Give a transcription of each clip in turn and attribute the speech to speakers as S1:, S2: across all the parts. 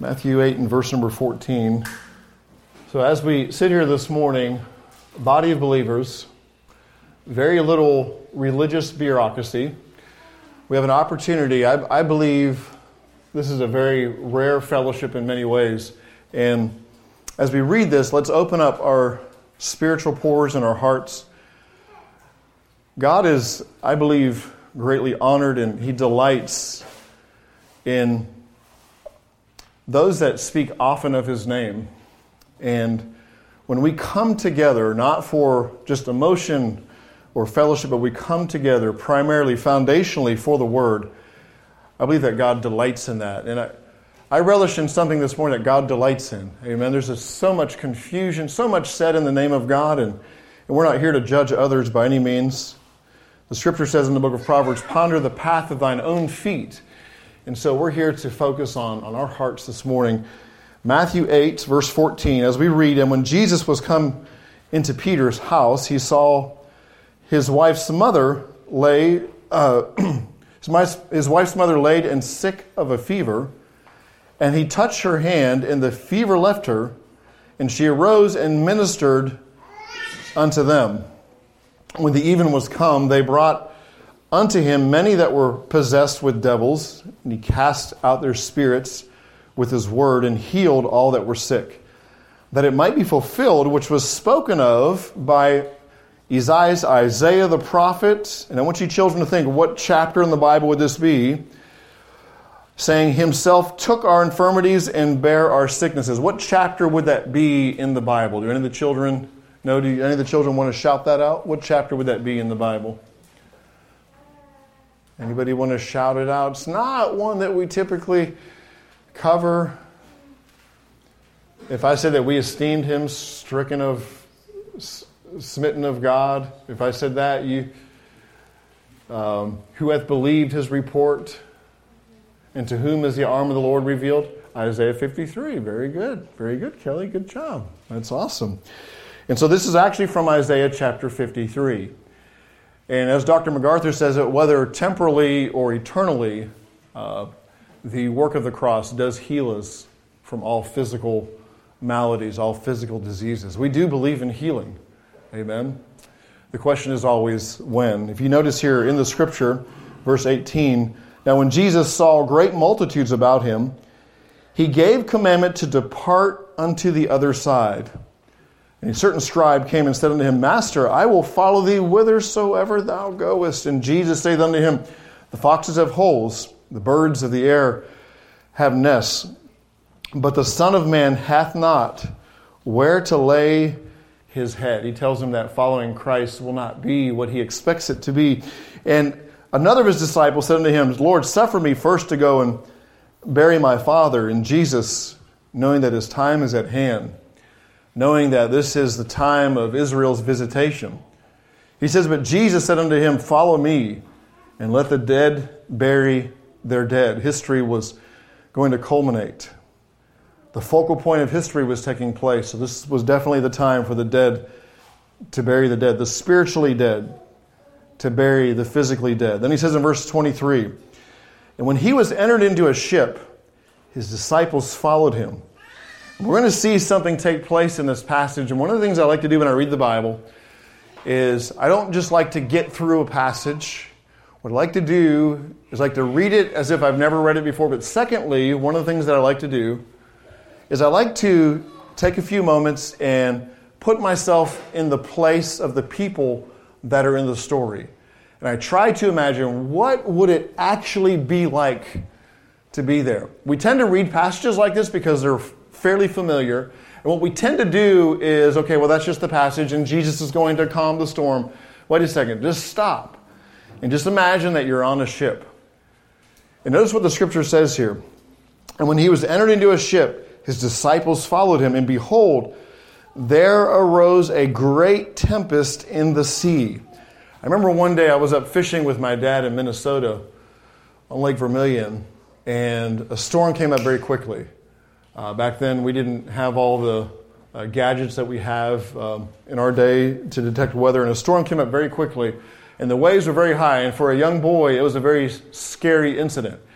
S1: Matthew 8 and verse number 14. So as we sit here this morning, a body of believers, very little religious bureaucracy, we have an opportunity. I believe this is a very rare fellowship in many ways. And as we read this, let's open up our spiritual pores in our hearts. God is, I believe, greatly honored, and He delights in those that speak often of His name. And when we come together, not for just emotion or fellowship, but we come together primarily, foundationally for the Word, I believe that God delights in that. And I relish in something this morning that God delights in. Amen. There's just so much confusion, so much said in the name of God, and we're not here to judge others by any means. The Scripture says in the book of Proverbs, ponder the path of thine own feet. And so we're here to focus on our hearts this morning. Matthew 8, verse 14, as we read, and when Jesus was come into Peter's house, he saw his wife's mother laid and sick of a fever, and he touched her hand, and the fever left her, and she arose and ministered unto them. When the even was come, they brought unto him many that were possessed with devils, and he cast out their spirits with his word, and healed all that were sick, that it might be fulfilled, which was spoken of by Isaiah the prophet. And I want you children to think, what chapter in the Bible would this be? Saying, himself took our infirmities and bare our sicknesses. What chapter would that be in the Bible? Do any of the children know? Do any of the children want to shout that out? What chapter would that be in the Bible? Anybody want to shout it out? It's not one that we typically cover. If I said that we esteemed him smitten of God, if I said that, who hath believed his report, and to whom is the arm of the Lord revealed? Isaiah 53. Very good, Kelly. Good job. That's awesome. And so this is actually from Isaiah chapter 53. And as Dr. MacArthur says it, whether temporally or eternally, the work of the cross does heal us from all physical maladies, all physical diseases. We do believe in healing. Amen. The question is always when. If you notice here in the Scripture, verse 18, now when Jesus saw great multitudes about him, he gave commandment to depart unto the other side. And a certain scribe came and said unto him, Master, I will follow thee whithersoever thou goest. And Jesus saith unto him, the foxes have holes, the birds of the air have nests, but the Son of Man hath not where to lay his head. He tells him that following Christ will not be what he expects it to be. And another of his disciples said unto him, Lord, suffer me first to go and bury my father. And Jesus, knowing that his time is at hand, knowing that this is the time of Israel's visitation, he says, but Jesus said unto him, follow me, and let the dead bury their dead. History was going to culminate. The focal point of history was taking place. So this was definitely the time for the dead to bury the dead, the spiritually dead to bury the physically dead. Then he says in verse 23, and when he was entered into a ship, his disciples followed him. We're going to see something take place in this passage. And one of the things I like to do when I read the Bible is I don't just like to get through a passage. What I like to do is like to read it as if I've never read it before. But secondly, one of the things that I like to do is I like to take a few moments and put myself in the place of the people that are in the story. And I try to imagine, what would it actually be like to be there? We tend to read passages like this because they're fairly familiar. And what we tend to do is, okay, well, that's just the passage, and Jesus is going to calm the storm. Wait a second, just stop. And just imagine that you're on a ship. And notice what the Scripture says here. And when he was entered into a ship, his disciples followed him, and behold, there arose a great tempest in the sea. I remember one day I was up fishing with my dad in Minnesota on Lake Vermilion, and a storm came up very quickly. Back then, we didn't have all the gadgets that we have in our day to detect weather, and a storm came up very quickly, and the waves were very high, and for a young boy, it was a very scary incident.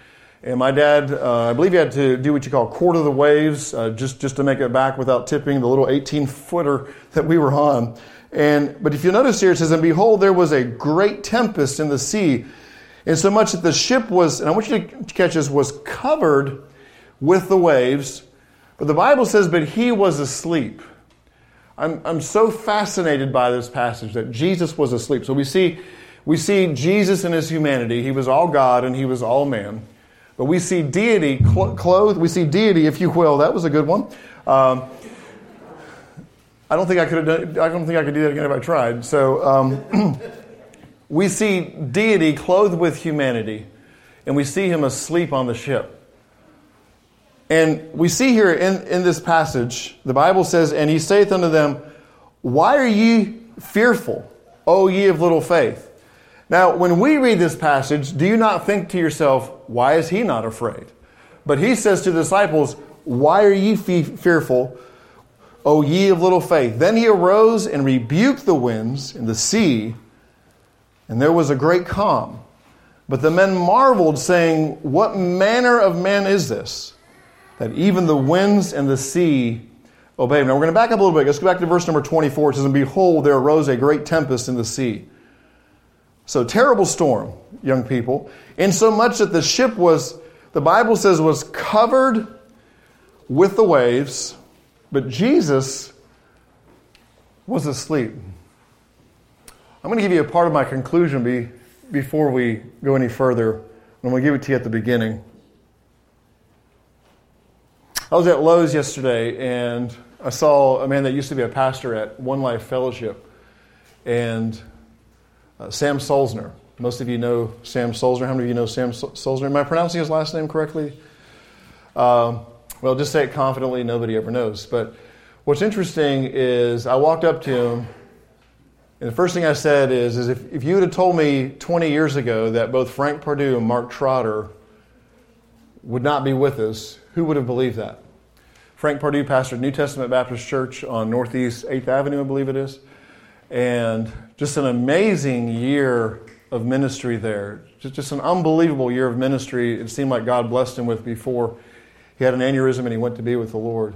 S1: And my dad, I believe he had to do what you call quarter the waves, just to make it back without tipping the little 18-footer that we were on. But if you notice here, it says, "And behold, there was a great tempest in the sea, insomuch that the ship was," and I want you to catch this, "was covered with the waves. But the Bible says, but he was asleep." I'm so fascinated by this passage that Jesus was asleep. So we see Jesus in his humanity. He was all God and he was all man. But we see deity clothed. We see deity, if you will. That was a good one. I don't think I could do that again if I tried. So we see deity clothed with humanity, and we see him asleep on the ship. And we see here in this passage, the Bible says, "And he saith unto them, Why are ye fearful, O ye of little faith?" Now, when we read this passage, do you not think to yourself, why is he not afraid? But he says to the disciples, "Why are ye fearful, O ye of little faith?" Then he arose and rebuked the winds and the sea, and there was a great calm. But the men marveled, saying, "What manner of man is this, that even the winds and the sea obey him?" Now we're going to back up a little bit. Let's go back to verse number 24. It says, "And behold, there arose a great tempest in the sea." So terrible storm, young people. Insomuch that the ship was, the Bible says, was covered with the waves, but Jesus was asleep. I'm going to give you a part of my conclusion before we go any further. I'm going to give it to you at the beginning. I was at Lowe's yesterday, and I saw a man that used to be a pastor at One Life Fellowship, and Sam Solzner. Most of you know Sam Solzner. How many of you know Sam Solzner? Am I pronouncing his last name correctly? Well, just say it confidently. Nobody ever knows. But what's interesting is I walked up to him, and the first thing I said is if you would have told me 20 years ago that both Frank Perdue and Mark Trotter would not be with us, who would have believed that? Frank Perdue pastored New Testament Baptist Church on Northeast 8th Avenue, I believe it is. And just an amazing year of ministry there. Just an unbelievable year of ministry. It seemed like God blessed him with before he had an aneurysm and he went to be with the Lord.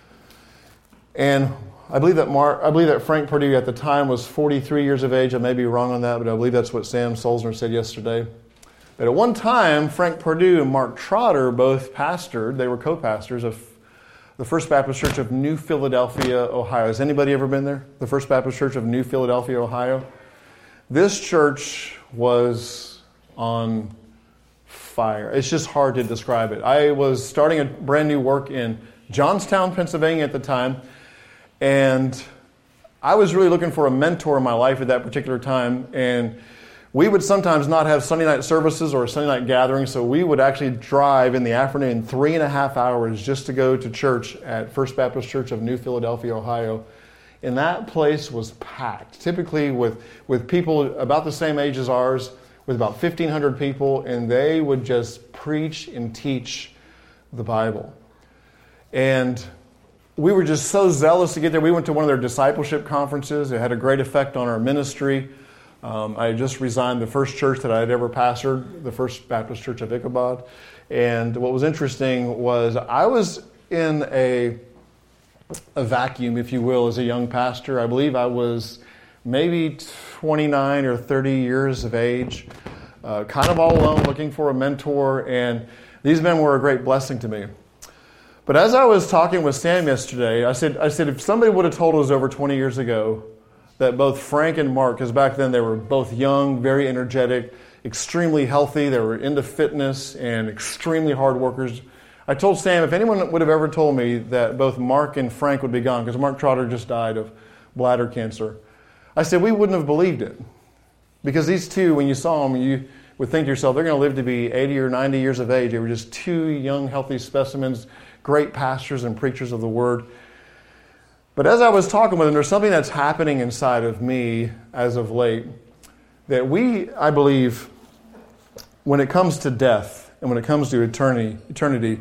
S1: And I believe that Frank Perdue at the time was 43 years of age. I may be wrong on that, but I believe that's what Sam Solzner said yesterday. But at one time, Frank Perdue and Mark Trotter both pastored. They were co-pastors of the First Baptist Church of New Philadelphia, Ohio. Has anybody ever been there? The First Baptist Church of New Philadelphia, Ohio? This church was on fire. It's just hard to describe it. I was starting a brand new work in Johnstown, Pennsylvania at the time, and I was really looking for a mentor in my life at that particular time, and we would sometimes not have Sunday night services or Sunday night gatherings, so we would actually drive in the afternoon 3.5 hours just to go to church at First Baptist Church of New Philadelphia, Ohio. And that place was packed, typically with people about the same age as ours, with about 1,500 people, and they would just preach and teach the Bible. And we were just so zealous to get there. We went to one of their discipleship conferences. It had a great effect on our ministry. I had just resigned the first church that I had ever pastored, the First Baptist Church of Ichabod. And what was interesting was I was in a vacuum, if you will, as a young pastor. I believe I was maybe 29 or 30 years of age, kind of all alone, looking for a mentor. And these men were a great blessing to me. But as I was talking with Sam yesterday, I said, if somebody would have told us over 20 years ago that both Frank and Mark, because back then they were both young, very energetic, extremely healthy, they were into fitness and extremely hard workers. I told Sam, if anyone would have ever told me that both Mark and Frank would be gone, because Mark Trotter just died of bladder cancer, I said we wouldn't have believed it. Because these two, when you saw them, you would think to yourself, they're going to live to be 80 or 90 years of age. They were just two young, healthy specimens, great pastors and preachers of the Word. But as I was talking with them, there's something that's happening inside of me as of late that I believe, when it comes to death and when it comes to eternity,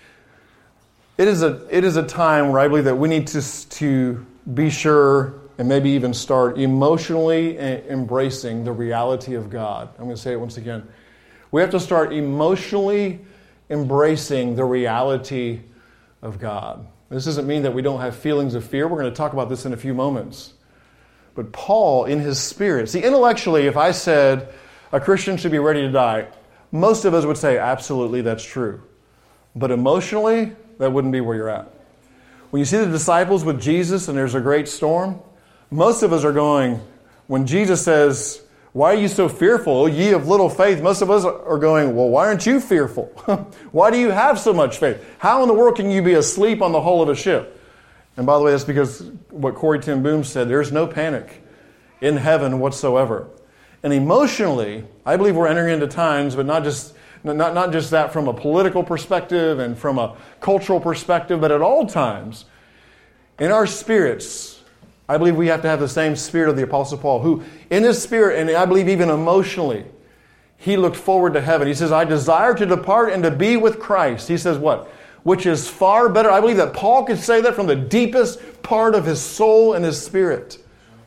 S1: it is a time where I believe that we need to be sure and maybe even start emotionally embracing the reality of God. I'm going to say it once again. We have to start emotionally embracing the reality of God. This doesn't mean that we don't have feelings of fear. We're going to talk about this in a few moments. But Paul, in his spirit, see, intellectually, if I said a Christian should be ready to die, most of us would say, absolutely, that's true. But emotionally, that wouldn't be where you're at. When you see the disciples with Jesus and there's a great storm, most of us are going, when Jesus says, why are you so fearful, O ye of little faith? Most of us are going, well, why aren't you fearful? Why do you have so much faith? How in the world can you be asleep on the hull of a ship? And by the way, that's because what Corrie ten Boom said, there's no panic in heaven whatsoever. And emotionally, I believe we're entering into times, but not just that from a political perspective and from a cultural perspective, but at all times, in our spirits, I believe we have to have the same spirit of the Apostle Paul, who in his spirit, and I believe even emotionally, he looked forward to heaven. He says, I desire to depart and to be with Christ. He says what? Which is far better. I believe that Paul could say that from the deepest part of his soul and his spirit.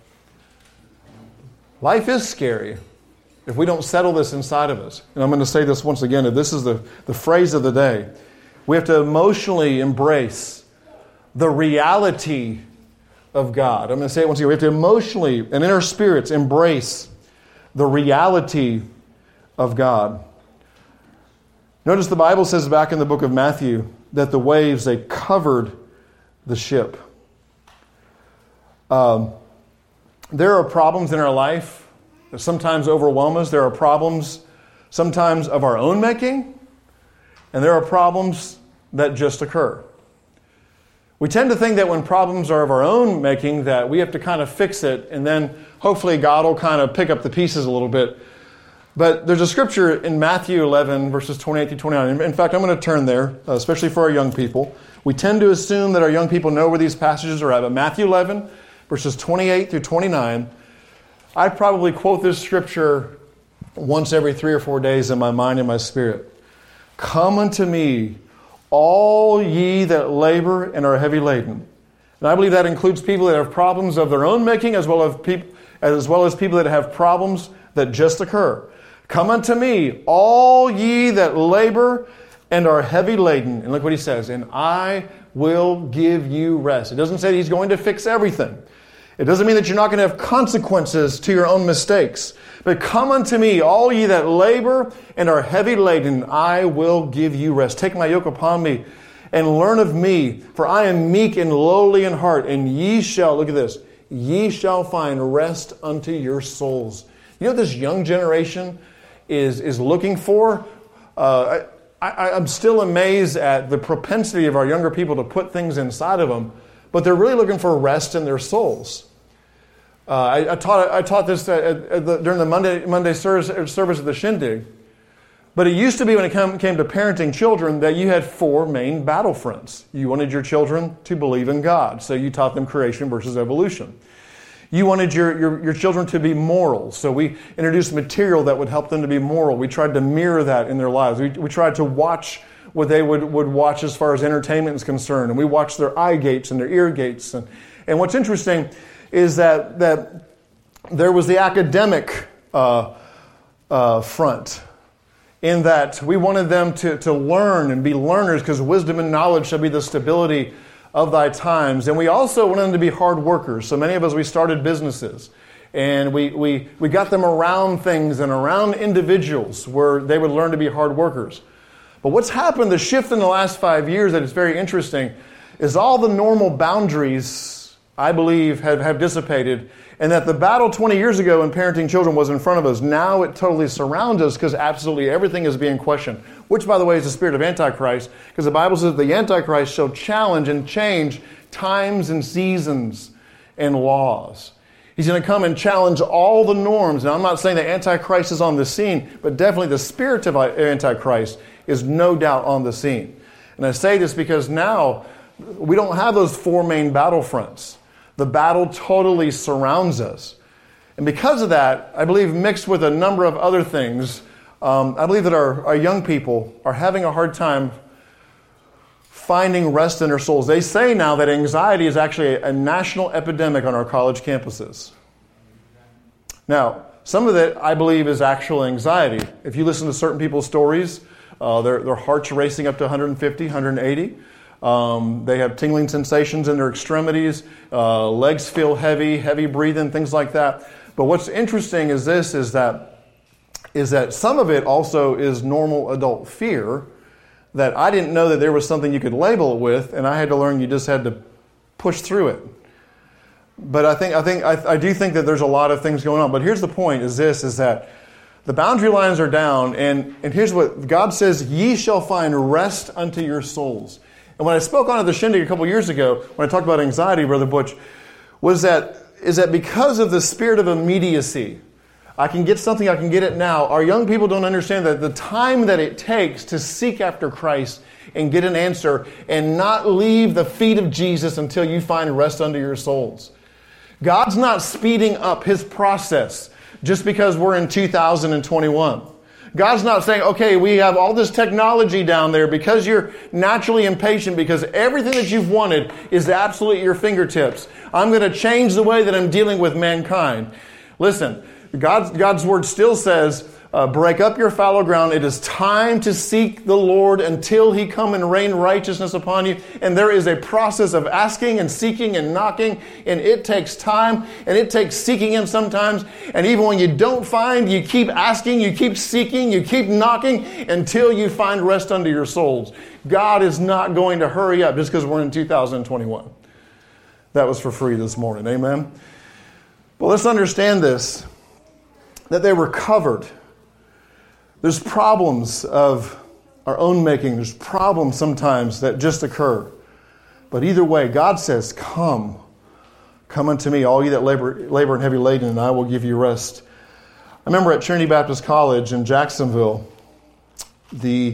S1: Life is scary if we don't settle this inside of us. And I'm going to say this once again, that this is the phrase of the day. We have to emotionally embrace the reality of God. I'm going to say it once again. We have to emotionally and in our spirits embrace the reality of God. Notice the Bible says back in the book of Matthew that the waves, they covered the ship. There are problems in our life that sometimes overwhelm us. There are problems sometimes of our own making, and there are problems that just occur. We tend to think that when problems are of our own making that we have to kind of fix it, and then hopefully God will kind of pick up the pieces a little bit. But there's a scripture in Matthew 11, verses 28 through 29. In fact, I'm going to turn there, especially for our young people. We tend to assume that our young people know where these passages are at. But Matthew 11, verses 28 through 29, I probably quote this scripture once every 3 or 4 days in my mind and my spirit. Come unto me, all ye that labor and are heavy laden. And I believe that includes people that have problems of their own making as well as people that have problems that just occur. Come unto me, all ye that labor and are heavy laden. And look what he says, and I will give you rest. It doesn't say that he's going to fix everything. It doesn't mean that you're not going to have consequences to your own mistakes. But come unto me, all ye that labor and are heavy laden, I will give you rest. Take my yoke upon me and learn of me, for I am meek and lowly in heart, and ye shall, look at this, ye shall find rest unto your souls. You know what this young generation is looking for? I'm still amazed at the propensity of our younger people to put things inside of them, but they're really looking for rest in their souls. I taught this during the Monday service of the Shindig. But it used to be when it came to parenting children that you had 4 main battlefronts. You wanted your children to believe in God, so you taught them creation versus evolution. You wanted your children to be moral, so we introduced material that would help them to be moral. We tried to mirror that in their lives. We tried to watch what they would watch as far as entertainment is concerned, and we watched their eye gates and their ear gates. And what's interesting is that there was the academic front, in that we wanted them to learn and be learners, because wisdom and knowledge shall be the stability of thy times. And we also wanted them to be hard workers. So many of us, we started businesses. And we got them around things and around individuals where they would learn to be hard workers. But what's happened, the shift in the last 5 years that is very interesting, is all the normal boundaries, I believe, have dissipated. And that the battle 20 years ago when parenting children was in front of us, now it totally surrounds us because absolutely everything is being questioned. Which, by the way, is the spirit of Antichrist, because the Bible says the Antichrist shall challenge and change times and seasons and laws. He's going to come and challenge all the norms. Now, I'm not saying that Antichrist is on the scene, but definitely the spirit of Antichrist is no doubt on the scene. And I say this because now we don't have those 4 main battlefronts. The battle totally surrounds us. And because of that, I believe mixed with a number of other things, I believe that our young people are having a hard time finding rest in their souls. They say now that anxiety is actually a national epidemic on our college campuses. Now, some of it, I believe, is actual anxiety. If you listen to certain people's stories Their heart's racing up to 150, 180. They have tingling sensations in their extremities. Legs feel heavy breathing, things like that. But what's interesting is that some of it also is normal adult fear that I didn't know that there was something you could label it with, and I had to learn you just had to push through it. But I do think that there's a lot of things going on. But here's the point: is that the boundary lines are down, and here's what God says: "Ye shall find rest unto your souls." And when I spoke on at the Shindig a couple years ago, when I talked about anxiety, Brother Butch, is that because of the spirit of immediacy, I can get something, I can get it now. Our young people don't understand that the time that it takes to seek after Christ and get an answer and not leave the feet of Jesus until you find rest unto your souls. God's not speeding up His process just because we're in 2021. God's not saying, okay, we have all this technology down there because you're naturally impatient, because everything that you've wanted is absolutely at your fingertips. I'm going to change the way that I'm dealing with mankind. Listen, God's word still says, break up your fallow ground. It is time to seek the Lord until He come and rain righteousness upon you. And there is a process of asking and seeking and knocking, and it takes time, and it takes seeking Him sometimes. And even when you don't find, you keep asking, you keep seeking, you keep knocking until you find rest unto your souls. God is not going to hurry up just because we're in 2021. That was for free this morning. Amen? But let's understand this, that they were covered. There's problems of our own making. There's problems sometimes that just occur. But either way, God says, come unto me, all you that labor and heavy laden, and I will give you rest. I remember at Trinity Baptist College in Jacksonville, the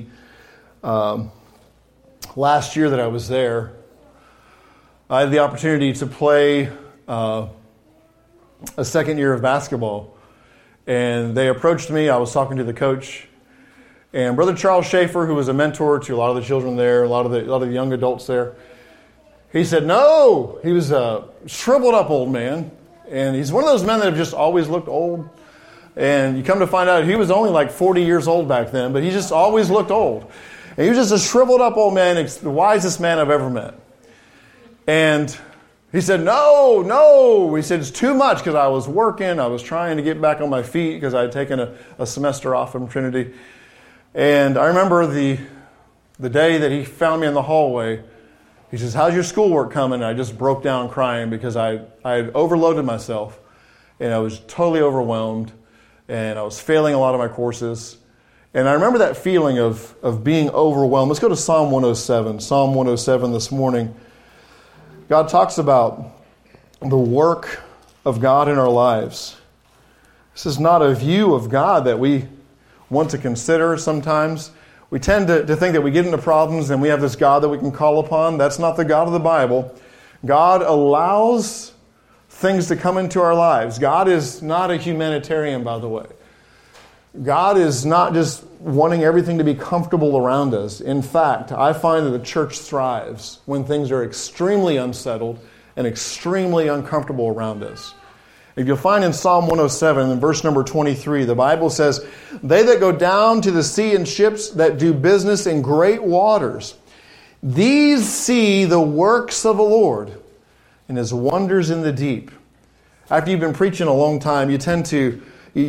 S1: last year that I was there, I had the opportunity to play a second year of basketball. And they approached me. I was talking to the coach. And Brother Charles Schaefer, who was a mentor to a lot of the children there, a lot of the young adults there, he said, no. He was a shriveled up old man. And he's one of those men that have just always looked old. And you come to find out he was only like 40 years old back then, but he just always looked old. And he was just a shriveled up old man, the wisest man I've ever met. And he said, no. He said, it's too much, because I was working. I was trying to get back on my feet because I had taken a semester off from Trinity. And I remember the day that he found me in the hallway. He says, how's your schoolwork coming? And I just broke down crying because I had overloaded myself. And I was totally overwhelmed. And I was failing a lot of my courses. And I remember that feeling of being overwhelmed. Let's go to Psalm 107. Psalm 107 this morning. God talks about the work of God in our lives. This is not a view of God that we want to consider sometimes. We tend to think that we get into problems and we have this God that we can call upon. That's not the God of the Bible. God allows things to come into our lives. God is not a humanitarian, by the way. God is not just wanting everything to be comfortable around us. In fact, I find that the church thrives when things are extremely unsettled and extremely uncomfortable around us. If you'll find in Psalm 107, in verse number 23, the Bible says, they that go down to the sea in ships that do business in great waters, these see the works of the Lord and His wonders in the deep. After you've been preaching a long time, you tend to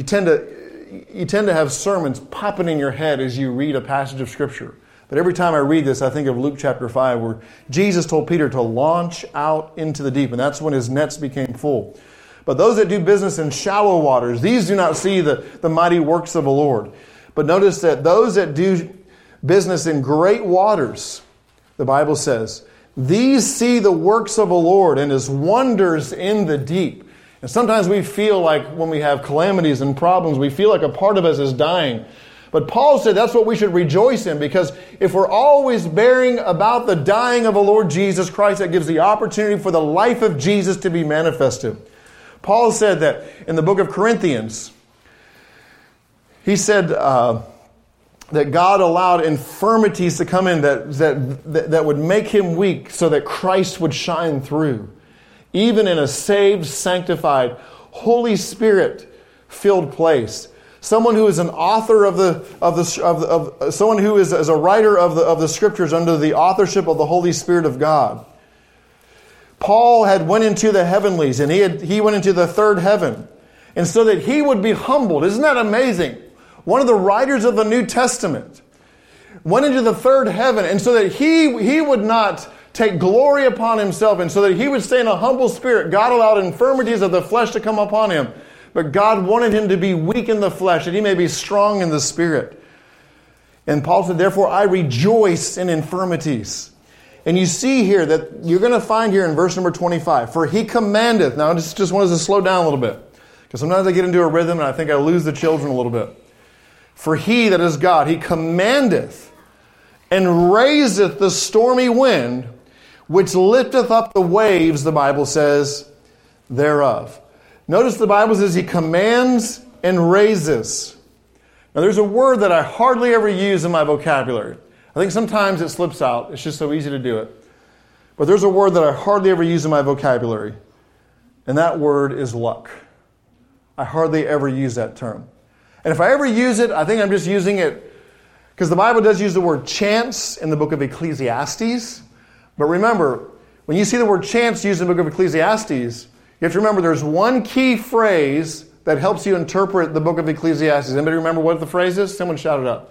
S1: have sermons popping in your head as you read a passage of Scripture. But every time I read this, I think of Luke chapter 5, where Jesus told Peter to launch out into the deep, and that's when his nets became full. But those that do business in shallow waters, these do not see the mighty works of the Lord. But notice that those that do business in great waters, the Bible says, these see the works of the Lord and His wonders in the deep. And sometimes we feel like when we have calamities and problems, we feel like a part of us is dying. But Paul said that's what we should rejoice in, because if we're always bearing about the dying of the Lord Jesus Christ, that gives the opportunity for the life of Jesus to be manifested. Paul said that in the book of Corinthians, he said that God allowed infirmities to come in that would make Him weak so that Christ would shine through. Even in a saved, sanctified, Holy Spirit-filled place. someone who is an author someone who is a writer of the Scriptures under the authorship of the Holy Spirit of God. Paul had went into the heavenlies, and he went into the third heaven, and so that he would be humbled. Isn't that amazing? One of the writers of the New Testament went into the third heaven, and so that he would not take glory upon himself, and so that he would stay in a humble spirit. God allowed infirmities of the flesh to come upon him, but God wanted him to be weak in the flesh, that he may be strong in the spirit. And Paul said, therefore I rejoice in infirmities. And you see here that you're going to find here in verse number 25, for he commandeth. Now I just wanted to slow down a little bit, because sometimes I get into a rhythm and I think I lose the children a little bit. For he, that is God, he commandeth and raiseth the stormy wind, which lifteth up the waves, the Bible says, thereof. Notice the Bible says he commands and raises. Now there's a word that I hardly ever use in my vocabulary. I think sometimes it slips out. It's just so easy to do it. But there's a word that I hardly ever use in my vocabulary. And that word is luck. I hardly ever use that term. And if I ever use it, I think I'm just using it because the Bible does use the word chance in the book of Ecclesiastes. But remember, when you see the word chance used in the book of Ecclesiastes, you have to remember there's one key phrase that helps you interpret the book of Ecclesiastes. Anybody remember what the phrase is? Someone shout it up.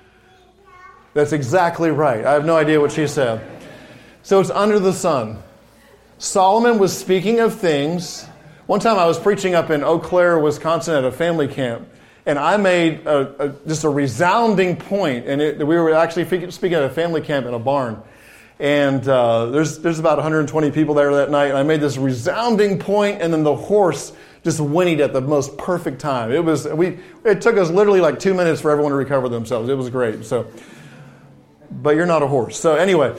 S1: That's exactly right. I have no idea what she said. So it's under the sun. Solomon was speaking of things. One time I was preaching up in Eau Claire, Wisconsin at a family camp, and I made just a resounding point. And we were actually speaking at a family camp in a barn. And there's about 120 people there that night. And I made this resounding point, and then the horse just whinnied at the most perfect time. It took us literally like 2 minutes for everyone to recover themselves. It was great. But you're not a horse. So anyway,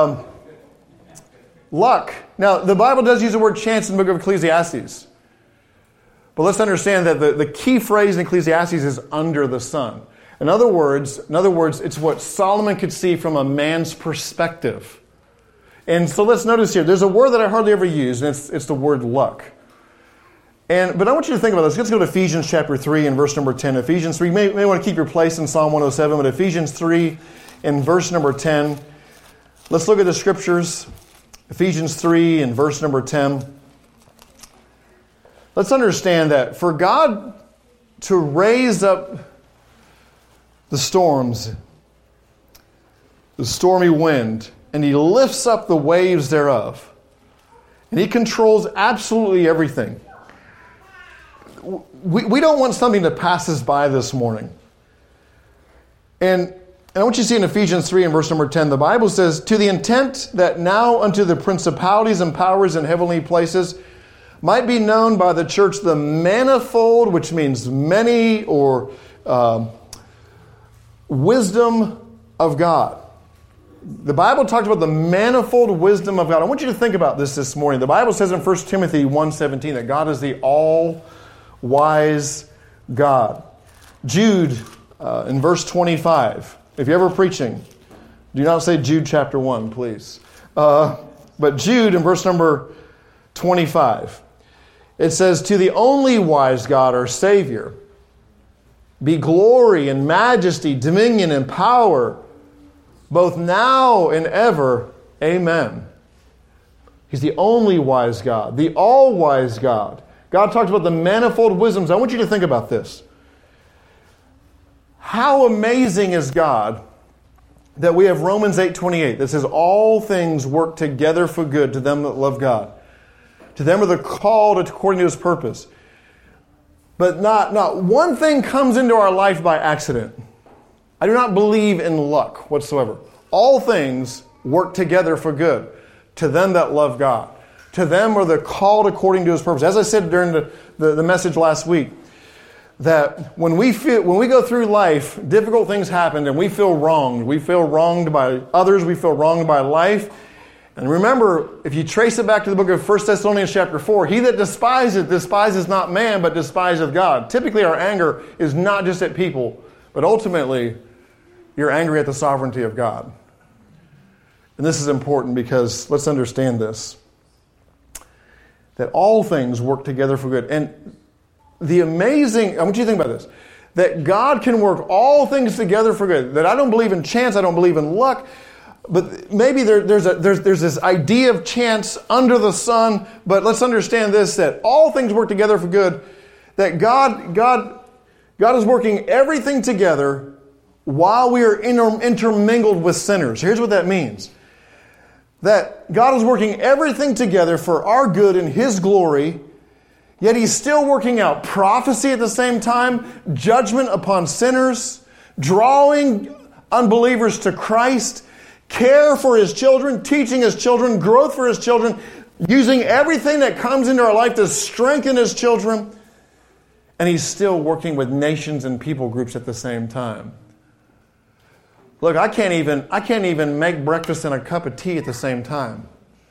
S1: luck. Now, the Bible does use the word chance in the book of Ecclesiastes. But let's understand that the key phrase in Ecclesiastes is under the sun. In other words, it's what Solomon could see from a man's perspective. And so let's notice here, there's a word that I hardly ever use, and it's the word luck. But I want you to think about this. Let's go to Ephesians chapter 3 and verse number 10. Ephesians 3, you may want to keep your place in Psalm 107, but Ephesians 3 and verse number 10. Let's look at the scriptures. Ephesians 3 and verse number 10. Let's understand that for God to raise up the storms, the stormy wind, and he lifts up the waves thereof, and he controls absolutely everything. We don't want something to pass us by this morning. And I want you to see in Ephesians 3 and verse number 10, the Bible says, to the intent that now unto the principalities and powers in heavenly places might be known by the church the manifold, which means many, or wisdom of God. The Bible talks about the manifold wisdom of God. I want you to think about this morning. The Bible says in 1 Timothy 1:17 that God is the all-wise God. Jude in verse 25. If you're ever preaching, do not say Jude chapter 1, please. But Jude in verse number 25. It says, to the only wise God, our Savior, be glory and majesty, dominion and power, both now and ever. Amen. He's the only wise God, the all-wise God. God talks about the manifold wisdoms. I want you to think about this. How amazing is God that we have Romans 8:28 that says, all things work together for good to them that love God. To them are the called according to his purpose. But not one thing comes into our life by accident. I do not believe in luck whatsoever. All things work together for good to them that love God. To them are the called according to his purpose. As I said during the message last week, that when we go through life, difficult things happen and we feel wronged. We feel wronged by others. We feel wronged by life. And remember, if you trace it back to the book of 1 Thessalonians chapter 4, he that despises not man, but despiseth God. Typically our anger is not just at people, but ultimately you're angry at the sovereignty of God. And this is important because let's understand this. That all things work together for good. And I want you to think about this. that God can work all things together for good. That I don't believe in chance, I don't believe in luck, but maybe there's this idea of chance under the sun, but let's understand this, that all things work together for good, that God is working everything together while we are intermingled with sinners. Here's what that means. That God is working everything together for our good and His glory, yet He's still working out prophecy at the same time, judgment upon sinners, drawing unbelievers to Christ, care for His children, teaching His children, growth for His children, using everything that comes into our life to strengthen His children. And He's still working with nations and people groups at the same time. Look, I can't even make breakfast and a cup of tea at the same time.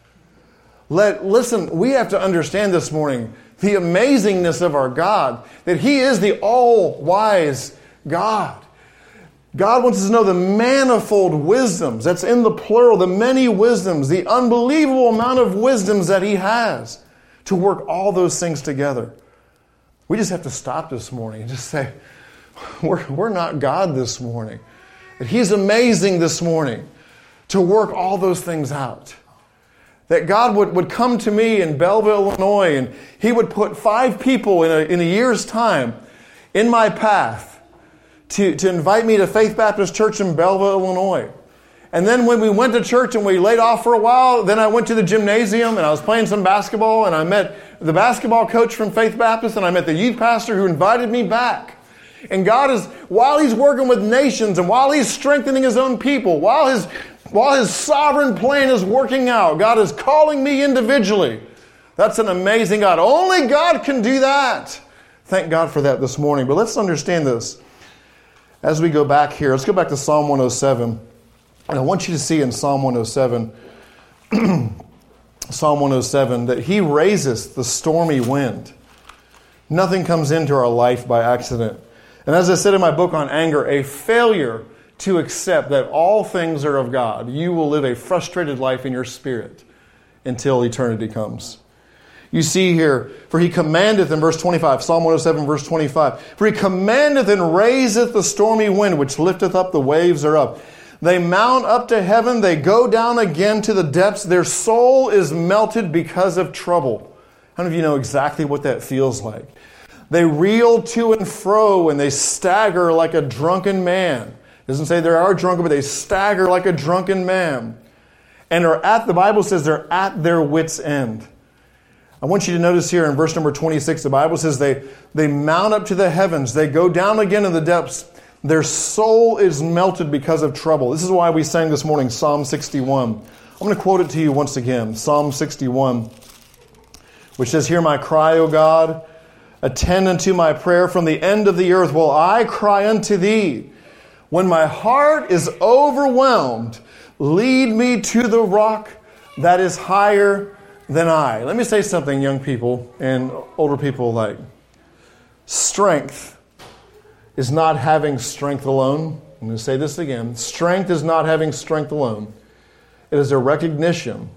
S1: Listen, we have to understand this morning the amazingness of our God, that He is the all-wise God. God wants us to know the manifold wisdoms, that's in the plural, the many wisdoms, the unbelievable amount of wisdoms that He has to work all those things together. We just have to stop this morning and just say, we're not God this morning. That He's amazing this morning to work all those things out. That God would come to me in Belleville, Illinois, and He would put 5 people in a year's time in my path to invite me to Faith Baptist Church in Belleville, Illinois. And then when we went to church and we laid off for a while, then I went to the gymnasium and I was playing some basketball and I met the basketball coach from Faith Baptist and I met the youth pastor who invited me back. And God is, while He's working with nations and while He's strengthening His own people, while His sovereign plan is working out, God is calling me individually. That's an amazing God. Only God can do that. Thank God for that this morning. But let's understand this. As we go back here, let's go back to Psalm 107. And I want you to see in Psalm 107, Psalm 107, that He raises the stormy wind. Nothing comes into our life by accident. And as I said in my book on anger, a failure to accept that all things are of God, you will live a frustrated life in your spirit until eternity comes. You see here, for He commandeth in verse 25, Psalm 107 verse 25, for He commandeth and raiseth the stormy wind, which lifteth up the waves thereof. They mount up to heaven, they go down again to the depths. Their soul is melted because of trouble. How many of you know exactly what that feels like? They reel to and fro and they stagger like a drunken man. It doesn't say they are drunken, but they stagger like a drunken man. And the Bible says they're at their wits' end. I want you to notice here in verse number 26, the Bible says they mount up to the heavens. They go down again in the depths. Their soul is melted because of trouble. This is why we sang this morning Psalm 61. I'm going to quote it to you once again. Psalm 61, which says, hear my cry, O God. Attend unto my prayer. From the end of the earth will I cry unto Thee. When my heart is overwhelmed, lead me to the rock that is higher than I. Let me say something, young people and older people alike. Strength is not having strength alone. I'm going to say this again. Strength is not having strength alone. It is a recognition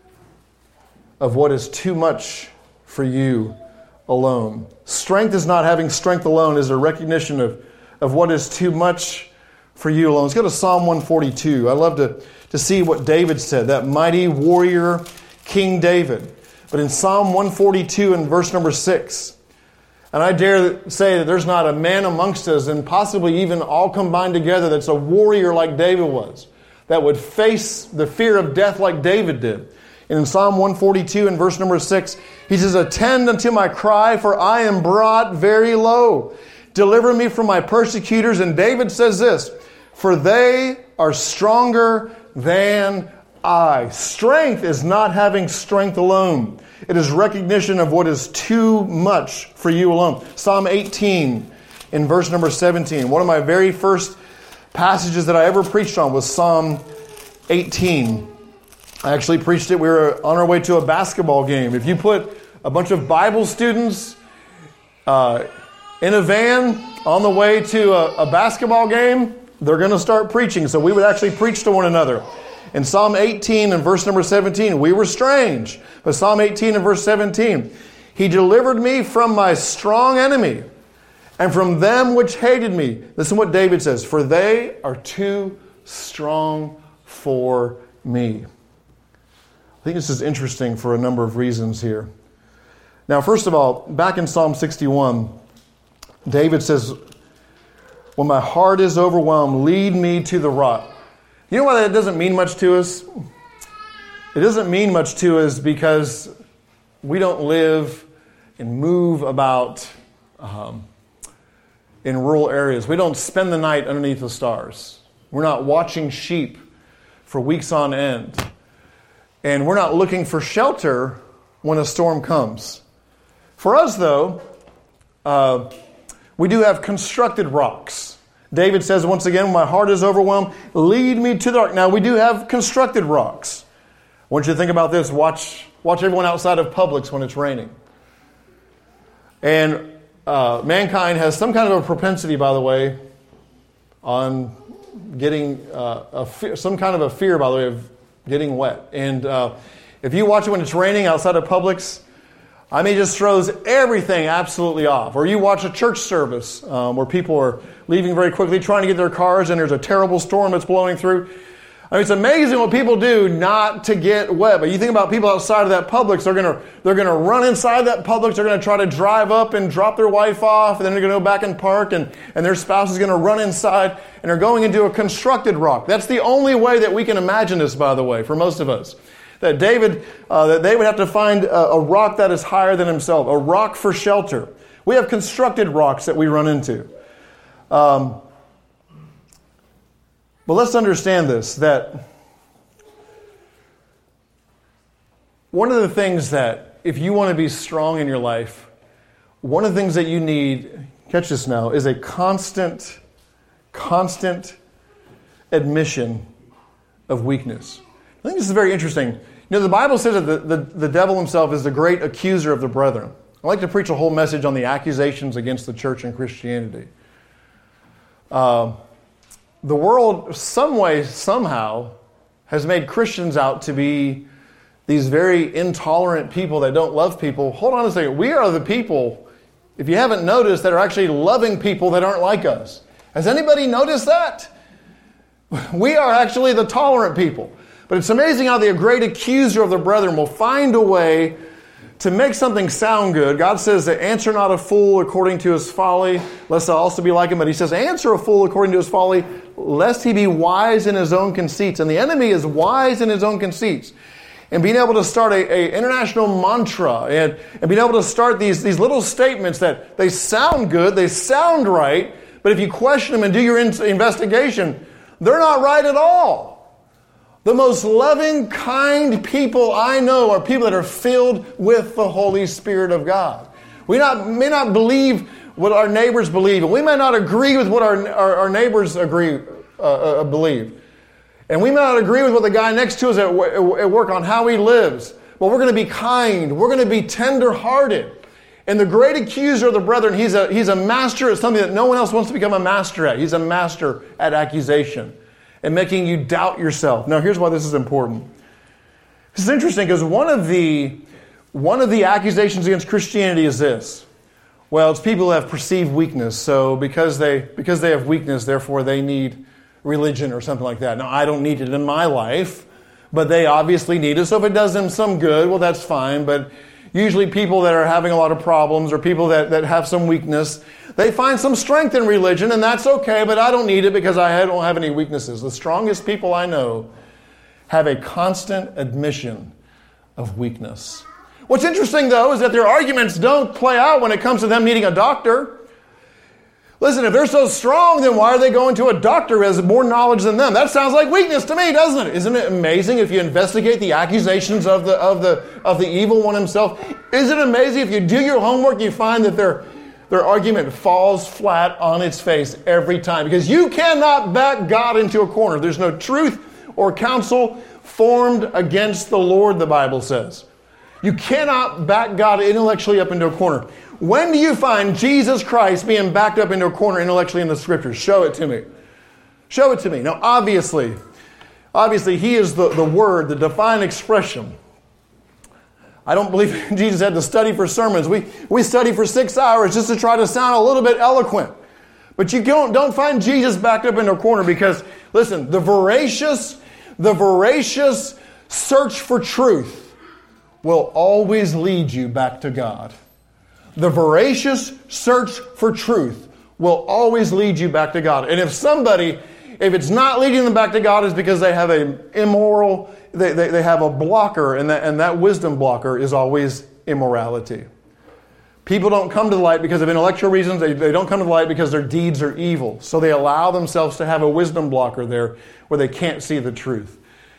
S1: of what is too much for you alone. Strength is not having strength alone. It is a recognition of what is too much for you alone. Let's go to Psalm 142. I love to see what David said, that mighty warrior King David. But in Psalm 142 and verse number 6, and I dare say that there's not a man amongst us, and possibly even all combined together, that's a warrior like David was, that would face the fear of death like David did. And in Psalm 142 and verse number 6, he says, attend unto my cry, for I am brought very low. Deliver me from my persecutors. And David says this, for they are stronger than I. Strength is not having strength alone. It is recognition of what is too much for you alone. Psalm 18 in verse number 17. One of my very first passages that I ever preached on was Psalm 18. I actually preached it. We were on our way to a basketball game. If you put a bunch of Bible students in a van on the way to a basketball game, they're going to start preaching. So we would actually preach to one another. In Psalm 18 and verse number 17, we were strange. But Psalm 18 and verse 17, He delivered me from my strong enemy and from them which hated me. Listen to what David says. For they are too strong for me. I think this is interesting for a number of reasons here. Now, first of all, back in Psalm 61, David says, when my heart is overwhelmed, lead me to the rock. You know why that doesn't mean much to us? It doesn't mean much to us because we don't live and move about in rural areas. We don't spend the night underneath the stars. We're not watching sheep for weeks on end. And we're not looking for shelter when a storm comes. For us, though, we do have constructed rocks. David says, once again, my heart is overwhelmed, lead me to the rock. Now, we do have constructed rocks. I want you to think about this. Watch everyone outside of Publix when it's raining. And mankind has some kind of a propensity, by the way, on getting some kind of a fear, by the way, of getting wet. And if you watch it when it's raining outside of Publix, I mean, it just throws everything absolutely off. Or you watch a church service where people are leaving very quickly, trying to get their cars, and there's a terrible storm that's blowing through. I mean, it's amazing what people do not to get wet. But you think about people outside of that Publix, they're gonna run inside that Publix, they're gonna try to drive up and drop their wife off, and then they're gonna go back and park, and their spouse is gonna run inside, and they're going into a constructed rock. That's the only way that we can imagine this, by the way, for most of us. That they would have to find a rock that is higher than himself, a rock for shelter. We have constructed rocks that we run into. But let's understand this, that one of the things that, if you want to be strong in your life, one of the things that you need, catch this now, is a constant admission of weakness. I think this is very interesting. You know, the Bible says that the devil himself is the great accuser of the brethren. I like to preach a whole message on the accusations against the church and Christianity. The world, some way, somehow, has made Christians out to be these very intolerant people that don't love people. Hold on a second. We are the people, if you haven't noticed, that are actually loving people that aren't like us. Has anybody noticed that? We are actually the tolerant people. But it's amazing how the great accuser of the brethren will find a way to make something sound good. God says that answer not a fool according to his folly, lest thou also be like him. But he says, answer a fool according to his folly, lest he be wise in his own conceits. And the enemy is wise in his own conceits. And being able to start a international mantra and being able to start these little statements that they sound good, they sound right, but if you question them and do your investigation, they're not right at all. The most loving, kind people I know are people that are filled with the Holy Spirit of God. We may not believe what our neighbors believe, and we may not agree with what our neighbors believe. And we may not agree with what the guy next to us at work on how he lives. But we're going to be kind. We're going to be tender-hearted. And the great accuser of the brethren, he's a master at something that no one else wants to become a master at. He's a master at accusation and making you doubt yourself. Now, here's why this is important. This is interesting because one of the accusations against Christianity is this. Well, it's people who have perceived weakness. So because they have weakness, therefore they need religion or something like that. Now, I don't need it in my life, but they obviously need it. So if it does them some good, well, that's fine. But usually people that are having a lot of problems or people that have some weakness, they find some strength in religion, and that's okay, but I don't need it because I don't have any weaknesses. The strongest people I know have a constant admission of weakness. What's interesting, though, is that their arguments don't play out when it comes to them needing a doctor. Listen, if they're so strong, then why are they going to a doctor who has more knowledge than them? That sounds like weakness to me, doesn't it? Isn't it amazing if you investigate the accusations of the evil one himself? Isn't it amazing if you do your homework, you find that their argument falls flat on its face every time? Because you cannot back God into a corner. There's no truth or counsel formed against the Lord, the Bible says. You cannot back God intellectually up into a corner. When do you find Jesus Christ being backed up into a corner intellectually in the Scriptures? Show it to me. Show it to me. Now, obviously, He is the Word, the divine expression I don't believe Jesus had to study for sermons. We study for 6 hours just to try to sound a little bit eloquent. But you don't find Jesus backed up in a corner because, listen, the voracious search for truth will always lead you back to God. The voracious search for truth will always lead you back to God. And if it's not leading them back to God, it's because they have they have a blocker, and that wisdom blocker is always immorality. People don't come to the light because of intellectual reasons. They don't come to the light because their deeds are evil. So they allow themselves to have a wisdom blocker there where they can't see the truth.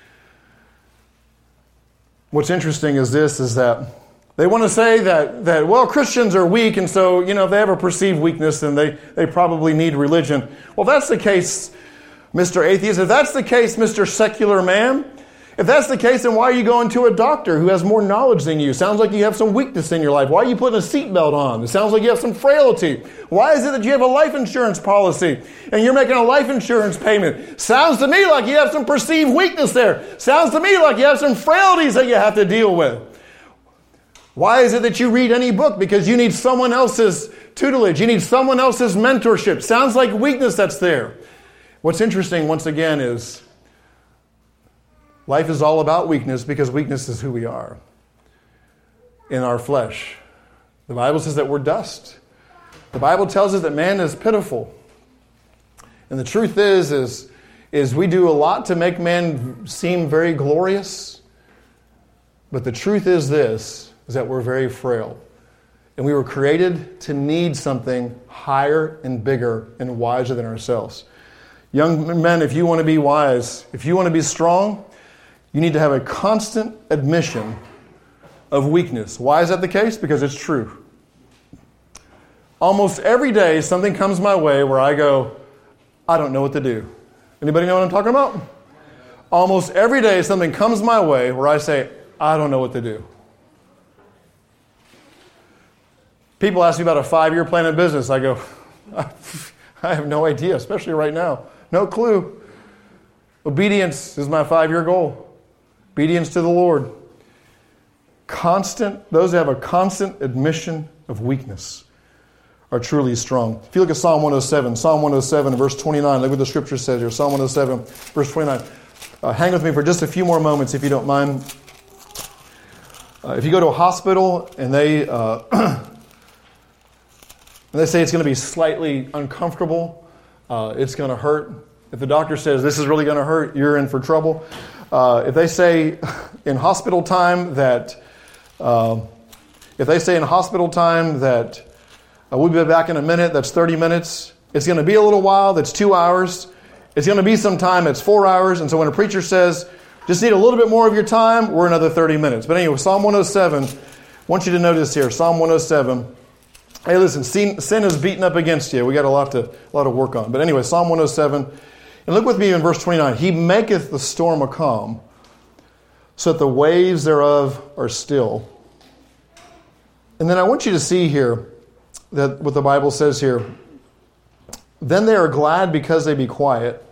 S1: What's interesting is that they want to say that well, Christians are weak, and so, if they have a perceived weakness, then they probably need religion. Well, if that's the case, Mr. Atheist, if that's the case, Mr. Secular Man, if that's the case, then why are you going to a doctor who has more knowledge than you? Sounds like you have some weakness in your life. Why are you putting a seatbelt on? It sounds like you have some frailty. Why is it that you have a life insurance policy and you're making a life insurance payment? Sounds to me like you have some perceived weakness there. Sounds to me like you have some frailties that you have to deal with. Why is it that you read any book? Because you need someone else's tutelage. You need someone else's mentorship. Sounds like weakness that's there. What's interesting, once again, is life is all about weakness because weakness is who we are in our flesh. The Bible says that we're dust. The Bible tells us that man is pitiful. And the truth is we do a lot to make man seem very glorious. But the truth is that we're very frail. And we were created to need something higher and bigger and wiser than ourselves. Young men, if you want to be wise, if you want to be strong, you need to have a constant admission of weakness. Why is that the case? Because it's true. Almost every day something comes my way where I go, I don't know what to do. Anybody know what I'm talking about? Almost every day something comes my way where I say, I don't know what to do. People ask me about a 5-year plan of business. I go, I have no idea, especially right now. No clue. Obedience is my 5-year goal. Obedience to the Lord. Those who have a constant admission of weakness are truly strong. If you look at Psalm 107, verse 29, look what the scripture says here. Psalm 107, verse 29. Hang with me for just a few more moments, if you don't mind. If you go to a hospital and they say it's going to be slightly uncomfortable, it's going to hurt. If the doctor says this is really going to hurt, you're in for trouble. If they say in hospital time that we'll be back in a minute, that's 30 minutes. It's going to be a little while, that's 2 hours. It's going to be some time, it's 4 hours. And so when a preacher says, just need a little bit more of your time, we're another 30 minutes. But anyway, Psalm 107, I want you to notice here, Psalm 107. Hey, listen, sin is beating up against you. We got a lot of work on. But anyway, Psalm 107. And look with me in verse 29. He maketh the storm a calm, so that the waves thereof are still. And then I want you to see here that what the Bible says here. Then they are glad because they be quiet.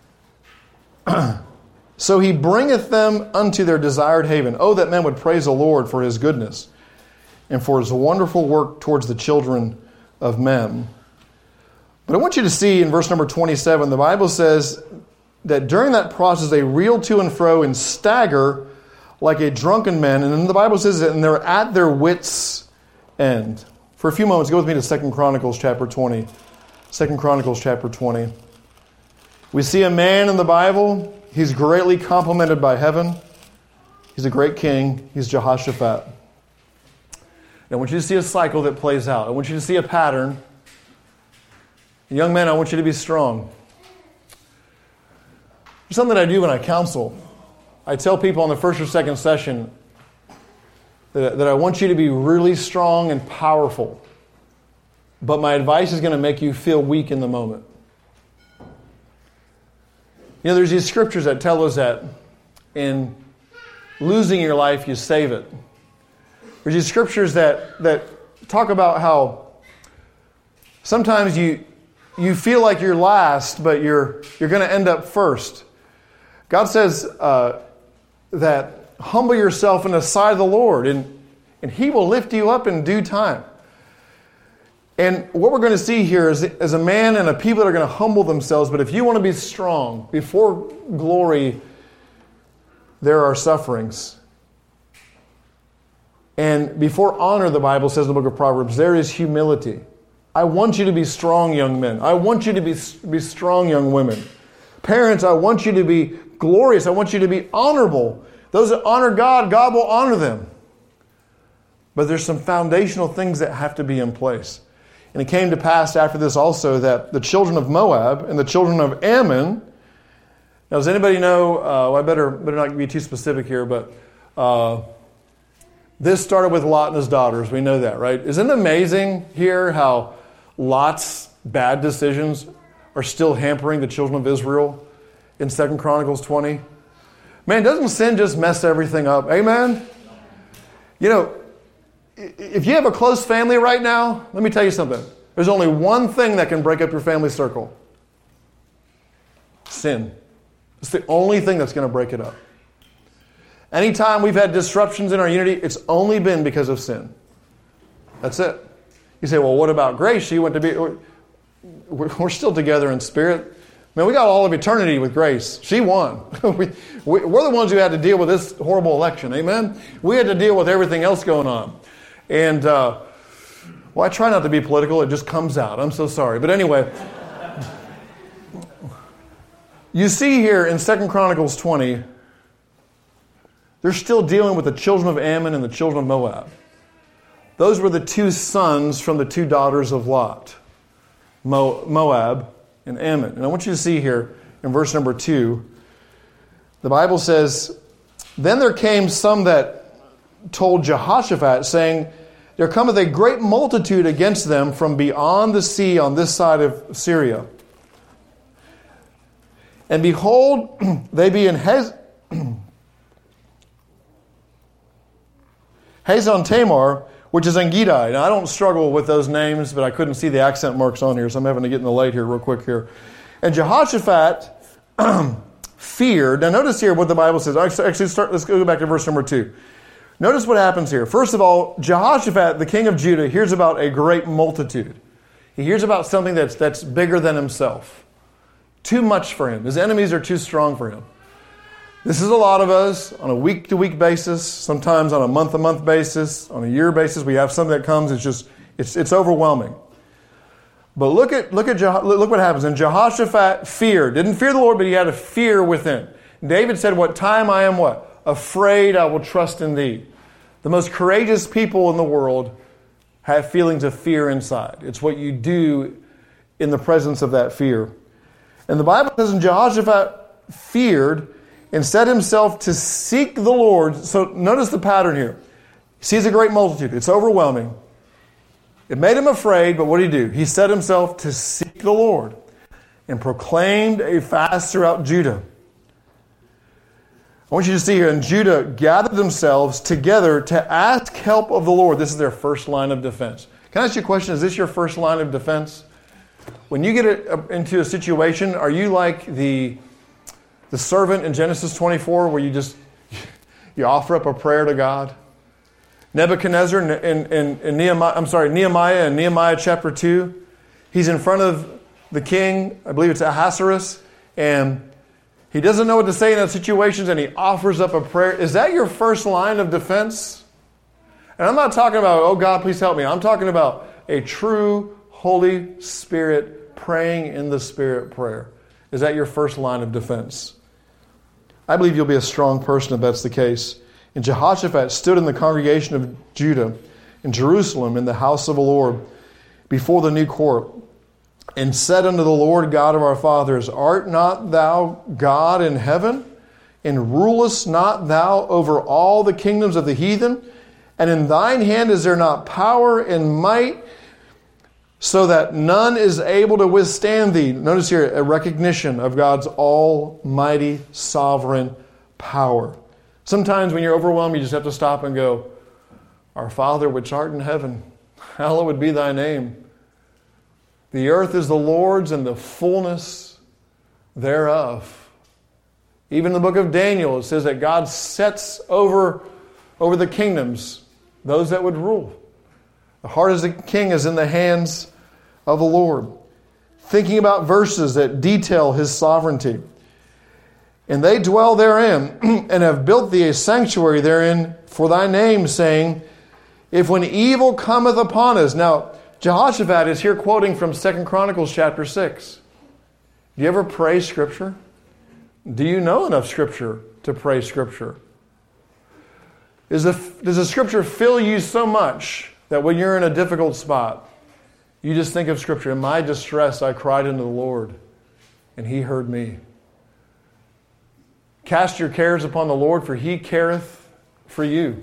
S1: So he bringeth them unto their desired haven. Oh, that men would praise the Lord for his goodness and for his wonderful work towards the children of men. But I want you to see in verse number 27, the Bible says that during that process they reel to and fro and stagger like a drunken man. And then the Bible says that and they're at their wits' end. For a few moments, go with me to 2 Chronicles chapter 20. 2 Chronicles chapter 20. We see a man in the Bible. He's greatly complimented by heaven. He's a great king. He's Jehoshaphat. And I want you to see a cycle that plays out. I want you to see a pattern. Young men, I want you to be strong. There's something I do when I counsel. I tell people on the first or second session that I want you to be really strong and powerful. But my advice is going to make you feel weak in the moment. You know, there's these scriptures that tell us that in losing your life, you save it. There's these scriptures that talk about how sometimes you feel like you're last, but you're going to end up first. God says that humble yourself in the sight of the Lord, and and He will lift you up in due time. And what we're going to see here is a man and a people that are going to humble themselves. But if you want to be strong, before glory, there are sufferings. And before honor, the Bible says in the book of Proverbs, there is humility. I want you to be strong, young men. I want you to be strong, young women. Parents, I want you to be glorious. I want you to be honorable. Those that honor God, God will honor them. But there's some foundational things that have to be in place. And it came to pass after this also that the children of Moab and the children of Ammon. Now, does anybody know? I better not be too specific here, but this started with Lot and his daughters. We know that, right? Isn't it amazing here how Lot's bad decisions are still hampering the children of Israel in 2 Chronicles 20? Man, doesn't sin just mess everything up? Amen? You know, if you have a close family right now, let me tell you something. There's only one thing that can break up your family circle. Sin. It's the only thing that's going to break it up. Anytime we've had disruptions in our unity, it's only been because of sin. That's it. You say, well, what about Grace? She went to be... We're still together in spirit. Man, we got all of eternity with Grace. She won. We're the ones who had to deal with this horrible election. Amen? We had to deal with everything else going on. And, well, I try not to be political. It just comes out. I'm so sorry. But anyway, you see here in 2 Chronicles 20, they're still dealing with the children of Ammon and the children of Moab. Those were the two sons from the two daughters of Lot, Moab and Ammon. And I want you to see here in verse number 2, the Bible says, then there came some that told Jehoshaphat, saying, there cometh a great multitude against them from beyond the sea on this side of Syria. And behold, they be in Hazon Tamar, which is En Gedi. Now, I don't struggle with those names, but I couldn't see the accent marks on here, so I'm having to get in the light here real quick here. And Jehoshaphat feared. Now, notice here what the Bible says. Let's go back to verse number 2. Notice what happens here. First of all, Jehoshaphat, the king of Judah, hears about a great multitude. He hears about something that's bigger than himself. Too much for him. His enemies are too strong for him. This is a lot of us on a week-to-week basis, sometimes on a month-to-month basis, on a year basis. We have something that comes, it's overwhelming. But look what happens. And Jehoshaphat feared. Didn't fear the Lord, but he had a fear within. David said, what time I am what? Afraid, I will trust in thee. The most courageous people in the world have feelings of fear inside. It's what you do in the presence of that fear. And the Bible says, and Jehoshaphat feared and set himself to seek the Lord. So notice the pattern here. He sees a great multitude. It's overwhelming. It made him afraid, but what did he do? He set himself to seek the Lord and proclaimed a fast throughout Judah. I want you to see here, and Judah gathered themselves together to ask help of the Lord. This is their first line of defense. Can I ask you a question? Is this your first line of defense? When you get into a situation, are you like the servant in Genesis 24 where you offer up a prayer to God? Nebuchadnezzar in Nehemiah in Nehemiah chapter 2, he's in front of the king, I believe it's Ahasuerus, and he doesn't know what to say in those situations, and he offers up a prayer. Is that your first line of defense? And I'm not talking about, oh God, please help me. I'm talking about a true Holy Spirit praying in the Spirit prayer. Is that your first line of defense? I believe you'll be a strong person if that's the case. And Jehoshaphat stood in the congregation of Judah in Jerusalem in the house of the Lord before the new court and said unto the Lord God of our fathers, art not thou God in heaven? And rulest not thou over all the kingdoms of the heathen? And in thine hand is there not power and might, so that none is able to withstand thee? Notice here a recognition of God's almighty sovereign power. Sometimes when you're overwhelmed, you just have to stop and go, our Father which art in heaven, hallowed be thy name. The earth is the Lord's and the fullness thereof. Even in the book of Daniel, it says that God sets over the kingdoms, those that would rule. The heart of the king is in the hands of the Lord. Thinking about verses that detail his sovereignty. And they dwell therein, and have built thee a sanctuary therein for thy name, saying, if when evil cometh upon us. Now, Jehoshaphat is here quoting from 2 Chronicles chapter 6. Do you ever pray Scripture? Do you know enough Scripture to pray Scripture? Does the Scripture fill you so much that when you're in a difficult spot, you just think of Scripture? In my distress, I cried unto the Lord, and He heard me. Cast your cares upon the Lord, for He careth for you.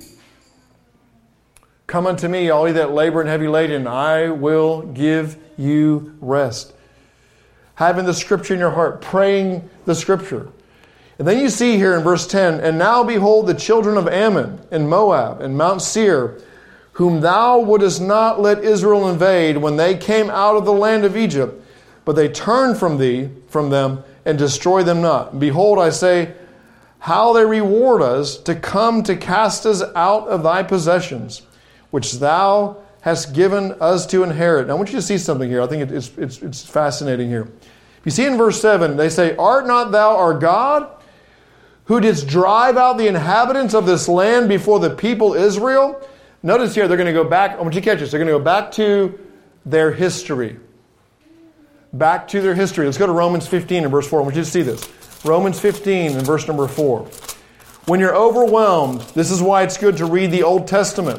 S1: Come unto me, all ye that labor and heavy laden, and I will give you rest. Having the Scripture in your heart, praying the Scripture. And then you see here in verse 10, and now behold the children of Ammon and Moab and Mount Seir, whom thou wouldest not let Israel invade when they came out of the land of Egypt, but they turned from them, and destroyed them not. And behold, I say, how they reward us to come to cast us out of thy possessions, which thou hast given us to inherit. Now I want you to see something here. I think it's fascinating here. You see in verse 7, they say, art not thou our God, who didst drive out the inhabitants of this land before the people Israel? Notice here, they're going to go back. I want you to catch this. They're going to go back to their history. Back to their history. Let's go to Romans 15 and verse 4. I want you to see this. Romans 15 and verse number 4. When you're overwhelmed, this is why it's good to read the Old Testament.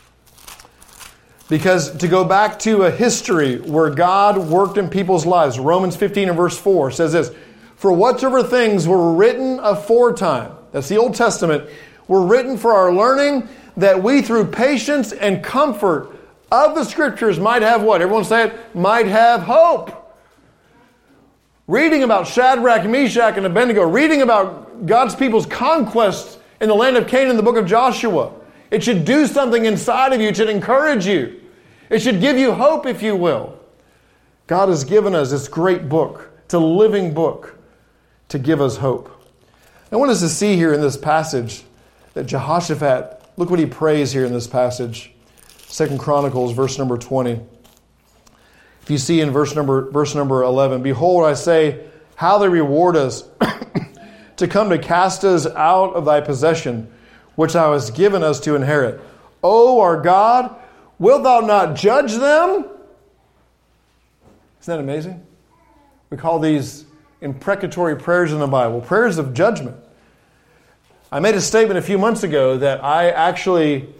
S1: Because to go back to a history where God worked in people's lives, Romans 15 and verse 4 says this, for whatsoever things were written aforetime, that's the Old Testament, were written for our learning, that we through patience and comfort of the Scriptures might have what? Everyone say it, might have hope. Reading about Shadrach, Meshach, and Abednego, reading about God's people's conquest in the land of Canaan in the book of Joshua, it should do something inside of you. It should encourage you. It should give you hope, if you will. God has given us this great book. It's a living book to give us hope. I want us to see here in this passage that Jehoshaphat, look what he prays here in this passage. 2 Chronicles, verse number 20. If you see in verse number 11, behold, I say, how they reward us to come to cast us out of thy possession, which thou hast given us to inherit. O our God, wilt thou not judge them? Isn't that amazing? We call these imprecatory prayers in the Bible, prayers of judgment. I made a statement a few months ago that I actually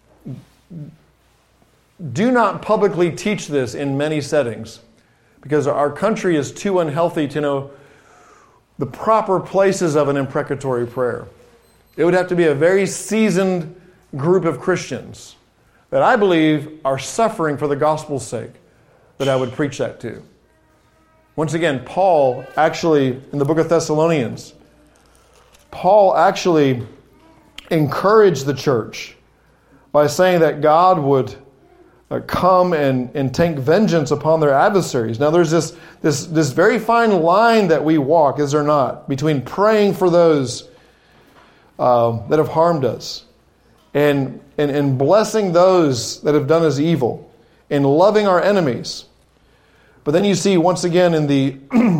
S1: do not publicly teach this in many settings because our country is too unhealthy to know the proper places of an imprecatory prayer. It would have to be a very seasoned group of Christians that I believe are suffering for the gospel's sake that I would preach that to. Once again, Paul actually, in the book of Thessalonians, Paul actually encouraged the church by saying that God would come and take vengeance upon their adversaries. Now there's this very fine line that we walk, is there not, between praying for those that have harmed us and blessing those that have done us evil and loving our enemies. But then you see once again in the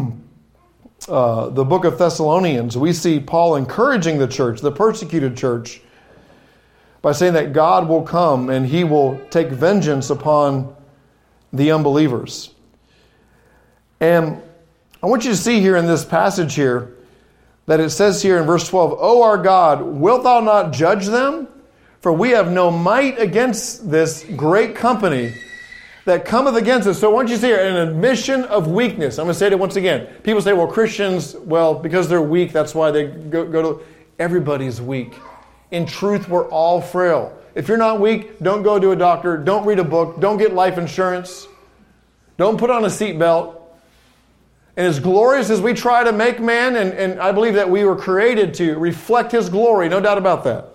S1: book of Thessalonians, we see Paul encouraging the church, the persecuted church, by saying that God will come and He will take vengeance upon the unbelievers. And I want you to see here in this passage here that it says here in verse 12, O our God, wilt thou not judge them? For we have no might against this great company that cometh against us. So I want you to see here an admission of weakness. I'm going to say it once again. People say, well, Christians, well, because they're weak, that's why they go to... Everybody's weak. In truth, we're all frail. If you're not weak, don't go to a doctor. Don't read a book. Don't get life insurance. Don't put on a seatbelt. And as glorious as we try to make man, and I believe that we were created to reflect His glory, no doubt about that.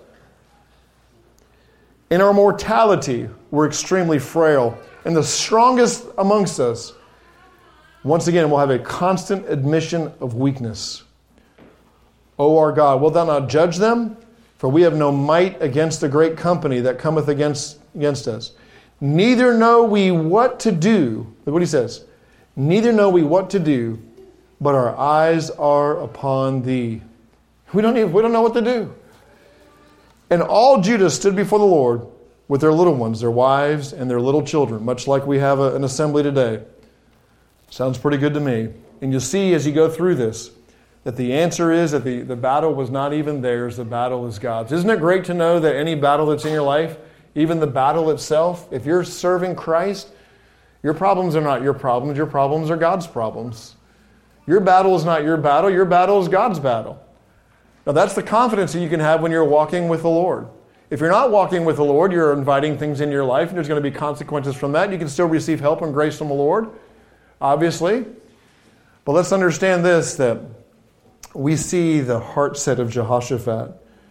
S1: In our mortality, we're extremely frail. And the strongest amongst us, once again, will have a constant admission of weakness. O our God, wilt thou not judge them? For we have no might against the great company that cometh against us. Neither know we what to do. Look what he says. Neither know we what to do, but our eyes are upon thee. We don't know what to do. And all Judah stood before the Lord with their little ones, their wives, and their little children, much like we have an assembly today. Sounds pretty good to me. And you'll see as you go through this, that the answer is that the battle was not even theirs, the battle is God's. Isn't it great to know that any battle that's in your life, even the battle itself, if you're serving Christ, your problems are not your problems are God's problems. Your battle is not your battle is God's battle. Now that's the confidence that you can have when you're walking with the Lord. If you're not walking with the Lord, you're inviting things in your life, and there's going to be consequences from that. You can still receive help and grace from the Lord, obviously. But let's understand this, that we see the heart set of Jehoshaphat.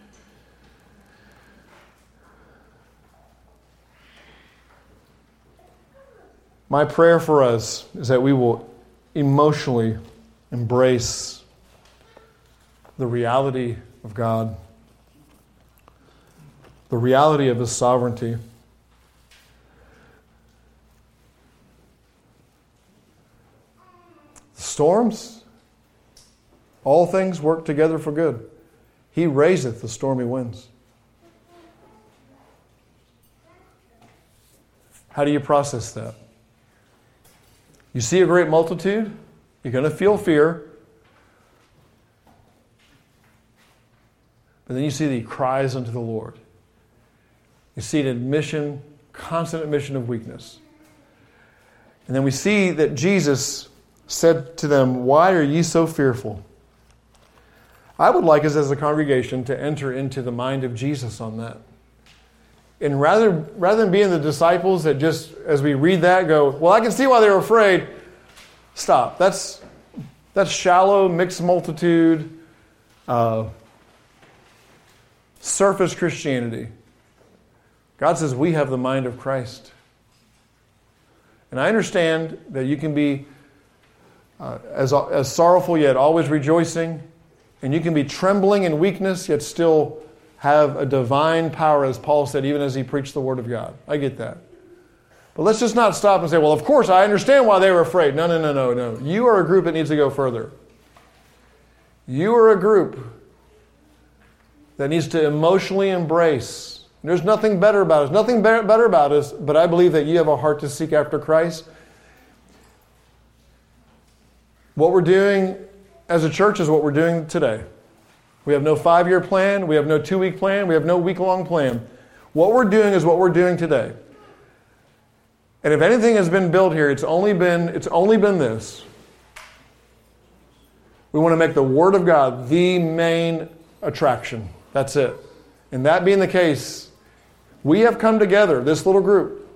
S1: My prayer for us is that we will emotionally embrace the reality of God, the reality of His sovereignty. The storms, all things work together for good. He raiseth the stormy winds. How do you process that? You see a great multitude, you're going to feel fear. But then you see the cries unto the Lord. You see an admission, constant admission of weakness. And then we see that Jesus said to them, "Why are ye so fearful?" I would like us as a congregation to enter into the mind of Jesus on that. And rather than being the disciples that just, as we read that, go, "Well, I can see why they were afraid." Stop. That's shallow, mixed multitude, surface Christianity. God says we have the mind of Christ. And I understand that you can be as sorrowful yet always rejoicing, and you can be trembling in weakness yet still have a divine power, as Paul said, even as he preached the Word of God. I get that. But let's just not stop and say, "Well, of course, I understand why they were afraid." No. You are a group that needs to go further. You are a group that needs to emotionally embrace. There's nothing better about us. Nothing better about us, but I believe that you have a heart to seek after Christ. What we're doing as a church is what we're doing today. We have no 5-year plan. We have no 2-week plan. We have no week-long plan. What we're doing is what we're doing today. And if anything has been built here, it's only been this. We want to make the Word of God the main attraction. That's it. And that being the case, we have come together, this little group.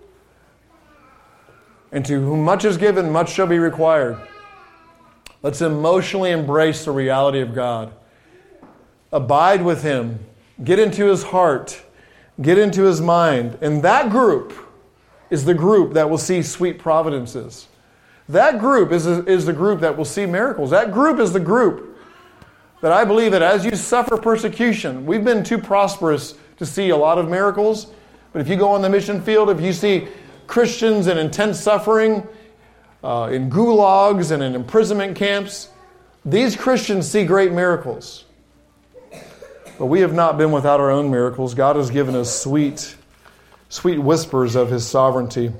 S1: And to whom much is given, much shall be required. Let's emotionally embrace the reality of God. Abide with Him. Get into His heart. Get into His mind. And that group is the group that will see sweet providences. That group is the group that will see miracles. That group is the group that I believe that as you suffer persecution, we've been too prosperous to see a lot of miracles, but if you go on the mission field, if you see Christians in intense suffering, in gulags and in imprisonment camps, these Christians see great miracles. But we have not been without our own miracles. God has given us sweet whispers of His sovereignty.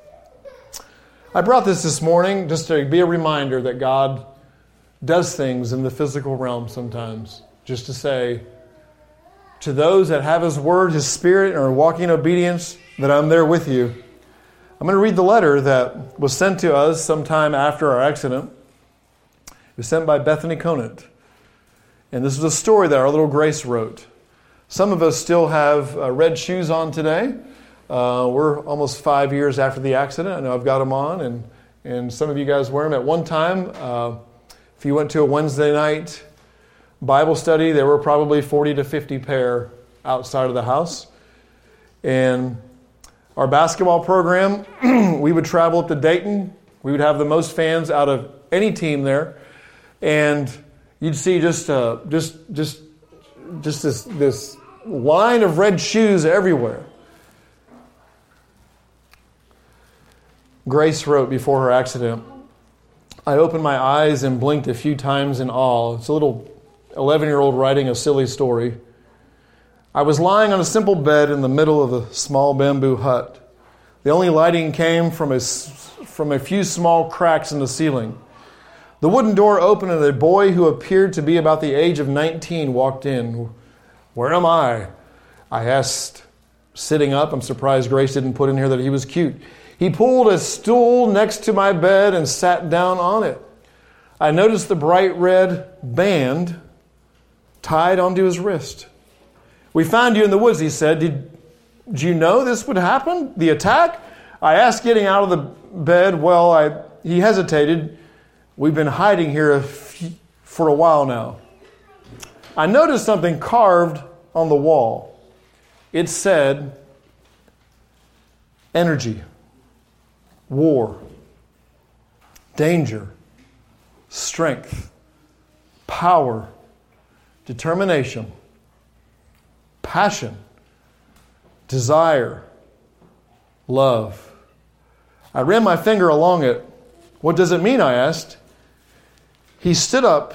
S1: I brought this morning just to be a reminder that God does things in the physical realm sometimes. Just to say, to those that have His Word, His Spirit, and are walking in obedience, that I'm there with you. I'm going to read the letter that was sent to us sometime after our accident. It was sent by Bethany Conant. And this is a story that our little Grace wrote. Some of us still have red shoes on today. We're almost 5 years after the accident. I know I've got them on, and some of you guys wear them. At one time, if you went to a Wednesday night Bible study, there were probably 40 to 50 pair outside of the house. And our basketball program, we would travel up to Dayton. We would have the most fans out of any team there. And you'd see just this line of red shoes everywhere. Grace wrote before her accident, I opened my eyes and blinked a few times in awe. It's a little 11-year-old writing a silly story. I was lying on a simple bed in the middle of a small bamboo hut. The only lighting came from a few small cracks in the ceiling. The wooden door opened and a boy who appeared to be about the age of 19 walked in. Where am I? I asked, sitting up. I'm surprised Grace didn't put in here that he was cute. He pulled a stool next to my bed and sat down on it. I noticed the bright red band tied onto his wrist. We found you in the woods, he said. Did you know this would happen? The attack? I asked, getting out of the bed. He hesitated. We've been hiding here for a while now. I noticed something carved on the wall. It said, energy, war, danger, strength, power, determination, passion, desire, love. I ran my finger along it. What does it mean? I asked. He stood up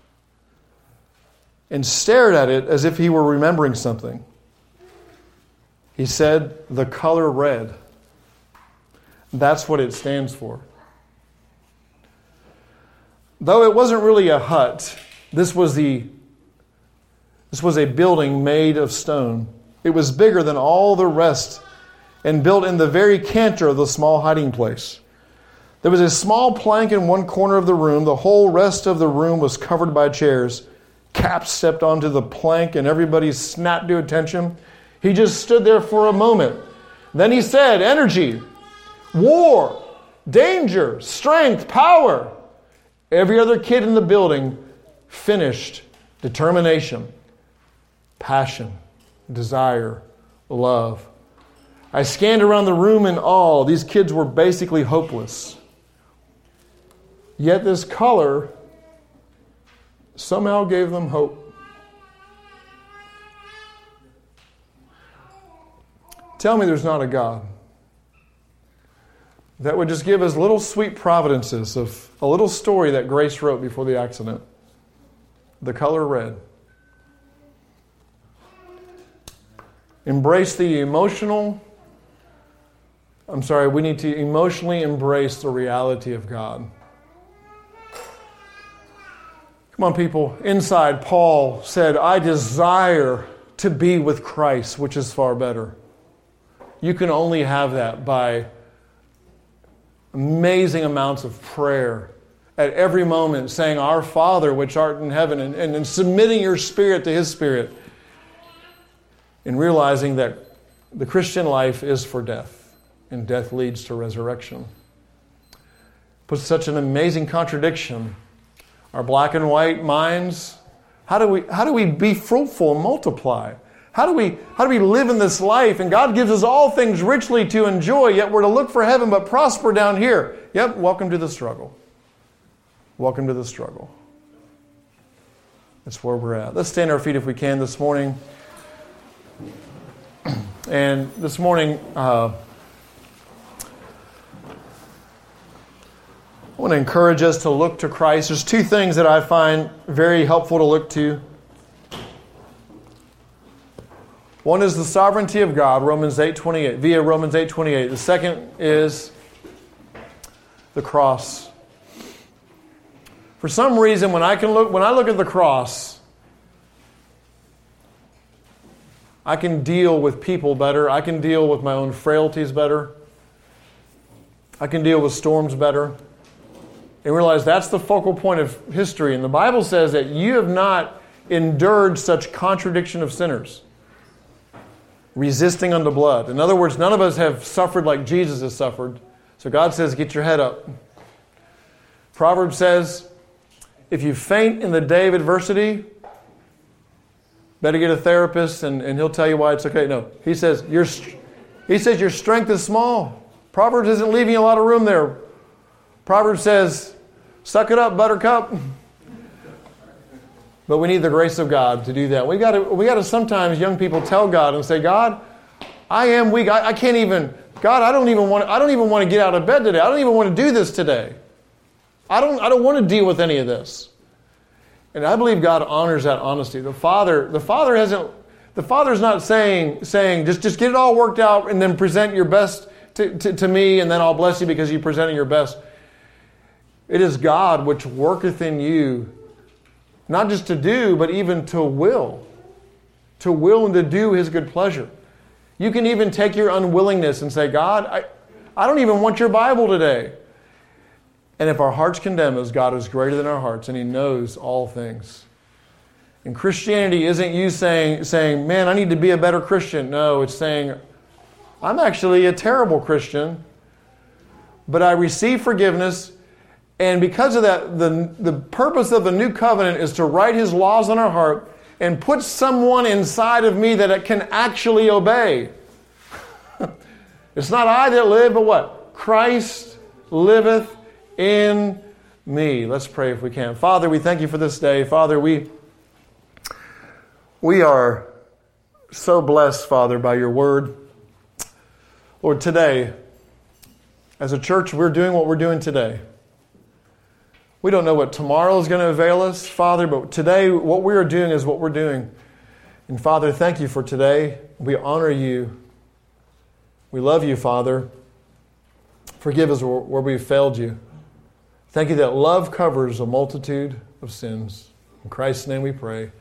S1: and stared at it as if he were remembering something. He said, the color red. That's what it stands for. Though it wasn't really a hut, this was a building made of stone. It was bigger than all the rest and built in the very center of the small hiding place. There was a small plank in one corner of the room. The whole rest of the room was covered by chairs. Cap stepped onto the plank and everybody snapped to attention. He just stood there for a moment. Then he said, energy, war, danger, strength, power. Every other kid in the building finished determination, passion, desire, love. I scanned around the room in awe. These kids were basically hopeless. Yet this color somehow gave them hope. Tell me there's not a God that would just give us little sweet providences of a little story that Grace wrote before the accident. The color red. Embrace the we need to emotionally embrace the reality of God. Come on, people. Inside, Paul said, I desire to be with Christ, which is far better. You can only have that by amazing amounts of prayer at every moment, saying, Our Father, which art in heaven, and submitting your spirit to His Spirit, and realizing that the Christian life is for death, and death leads to resurrection. Puts such an amazing contradiction. Our black and white minds, how do we be fruitful and multiply? How do we live in this life? And God gives us all things richly to enjoy, yet we're to look for heaven but prosper down here. Yep, welcome to the struggle. Welcome to the struggle. That's where we're at. Let's stand on our feet if we can this morning. And this morning, I want to encourage us to look to Christ. There's two things that I find very helpful to look to. One is the sovereignty of God, Romans 8:28, via Romans 8:28. The second is the cross. For some reason, when I look at the cross, I can deal with people better. I can deal with my own frailties better. I can deal with storms better. And realize that's the focal point of history. And the Bible says that you have not endured such contradiction of sinners, resisting unto blood. In other words, none of us have suffered like Jesus has suffered. So God says, get your head up. Proverbs says, if you faint in the day of adversity, better get a therapist and he'll tell you why it's okay. No, he says your strength is small. Proverbs isn't leaving a lot of room there. Proverbs says, suck it up, buttercup. But we need the grace of God to do that. We got to sometimes, young people, tell God and say, God, I am weak. I can't even, God, I don't even want to get out of bed today. I don't even want to do this today. I don't want to deal with any of this. And I believe God honors that honesty. The Father's not saying just get it all worked out and then present your best to me, and then I'll bless you because you presented your best. It is God which worketh in you, not just to do, but even to will and to do His good pleasure. You can even take your unwillingness and say, God, I don't even want your Bible today. And if our hearts condemn us, God is greater than our hearts, and He knows all things. And Christianity isn't you saying, man, I need to be a better Christian. No, it's saying, I'm actually a terrible Christian, but I receive forgiveness, and because of that, the purpose of the new covenant is to write His laws on our heart and put someone inside of me that it can actually obey. It's not I that live, but what? Christ liveth in me. Let's pray if we can. Father, we thank you for this day. Father, we are so blessed, Father, by your word. Lord, today, as a church, we're doing what we're doing today. We don't know what tomorrow is going to avail us, Father, but today, what we are doing is what we're doing. And Father, thank you for today. We honor you. We love you, Father. Forgive us where we've failed you. Thank you that love covers a multitude of sins. In Christ's name we pray.